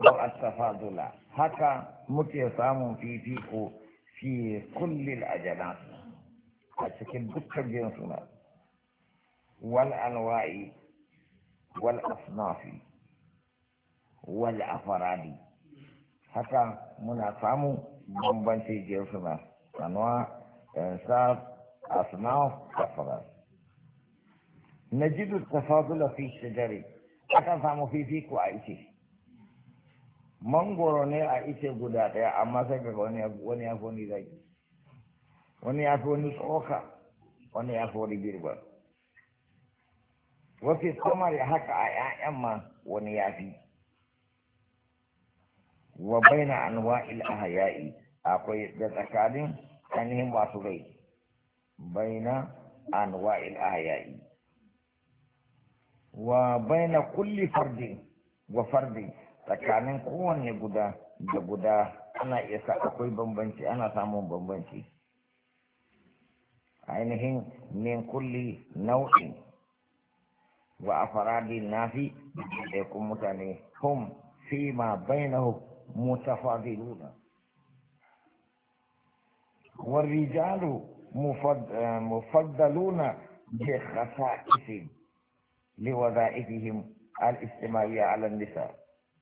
أو التفاضل حتى متيسام في كل الأجناس أشكل دكتور جنسنا والأنواع والأصناف والأفراد حتى منافام بمبنتي جنسنا أنواع إنصاف أصناف أفراد نجد التفاضل في الشجر حتى فهم فيك وعيشه mangoro ne a ice guda ɗaya amma sai ga wani ya fi wani zai wani ya fi wani tsoka wani ya fi wani girba wasu samar haka a 'ya'yan ma wani ya fi wa baina anwa'il ahya'i akwai da tsakanin ainihin masu rai baina anwa'il ahya'i wa baina kulli fardin wa fardin tsakanin kowanne guda da guda ana iya sa akwai bambanci ana samun bambanci ainihin min kulli nau'in wa afaradi nafi da kuma mutane hum fi ma bainahu mutafadiluna والرجال مفضلون بخصائص لوظائفهم الاجتماعية على النساء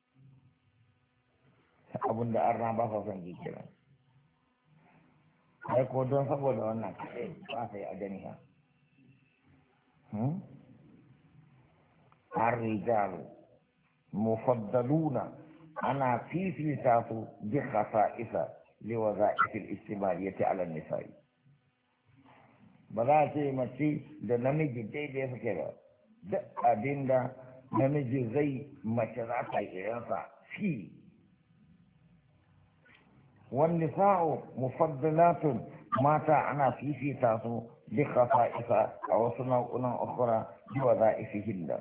abin da an raba fa son ji kira ai ko don saboda wannan kaɗai ba sai a gani ha الرجال مفضلون أنا في تاسو بخصائص لوظائف الاجتماعية على النساء بلا شيء ماشي ده نمجي دي suke ba duk abin da namiji zai mace za ta yi irinsa fi والنساء مفضلات ماتا أنا في تاسو بخصائص أو صنوع أخرى بوظائفهن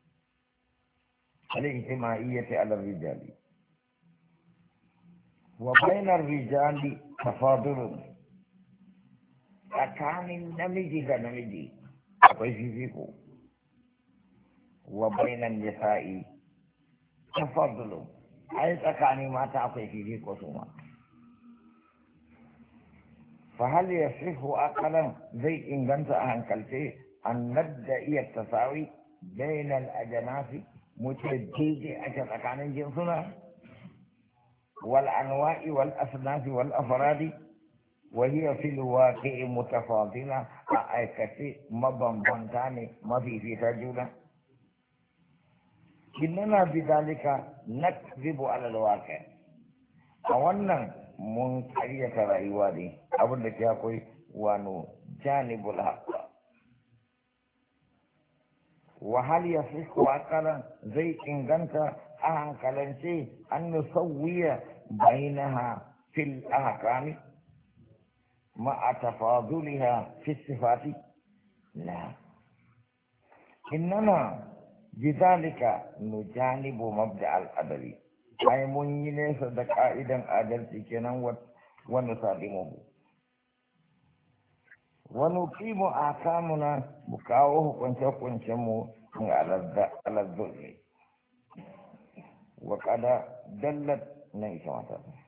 الاجتماعية على الرجال وبين الرجال تفاضل أكان النمجي كنمجي أقول وبين النساء تفاضل أي تكاني ما تعطي فيك سوما فهل يصح أقلا زي إن كنت أهنكلتي أن نبدأ التساوي بين الأجناس متجديد أجل أكان جنسنا والأنواع والأصناف والأفراد وهي في الواقع متفاضلة أكثر مبنبنتان ما في تجولة إننا بذلك نكذب على الواقع أولا mun karyata rayuwa ne abin da ke akwai wano janibul haqqa wa hal yasihu aqalan zai inganta a hankalance an nusawwiya bainaha fil ahkami ma tafaduliha fi sifati la innama bidhalika nujanibu mabda al adli ai mun yi nesa da ka'idan adalci kenan wani sadimuhu wani kimu a kamuna mu kawo hukunce-hukuncen mu alazzul ne wa kada dallat na ita mata